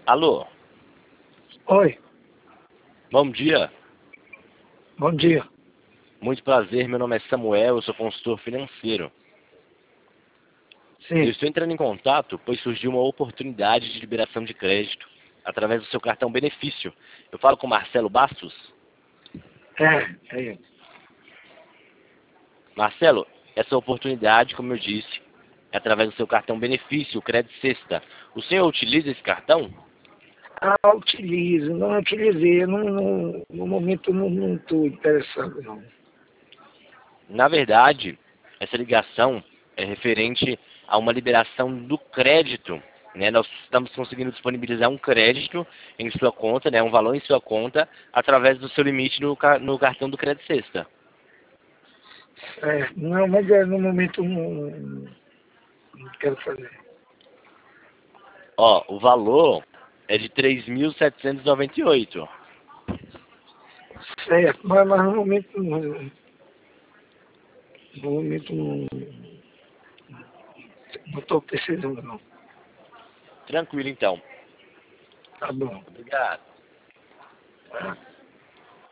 Alô, Oi, bom dia. bom dia. Muito prazer, meu nome é Samuel, eu sou consultor financeiro. Eu Sim, estou entrando em contato, pois surgiu uma oportunidade de liberação de crédito através do seu cartão benefício. Eu falo com Marcelo Bastos. é. Marcelo, essa oportunidade, como eu disse, é através do seu cartão benefício, o Crédito Sexta. O senhor utiliza esse cartão? Ah, utilizo, não utilizei, no momento não estou interessado, não. Na verdade, essa ligação é referente a uma liberação do crédito, né? Nós estamos conseguindo disponibilizar um crédito em sua conta, né? Um valor em sua conta, através do seu limite no cartão do Crédito Sexta. Não, mas no momento não quero fazer. Ó, o valor é de 3.798. Certo, mas no momento não estou precisando, não. Tranquilo, então. Tá bom. Obrigado. Tá.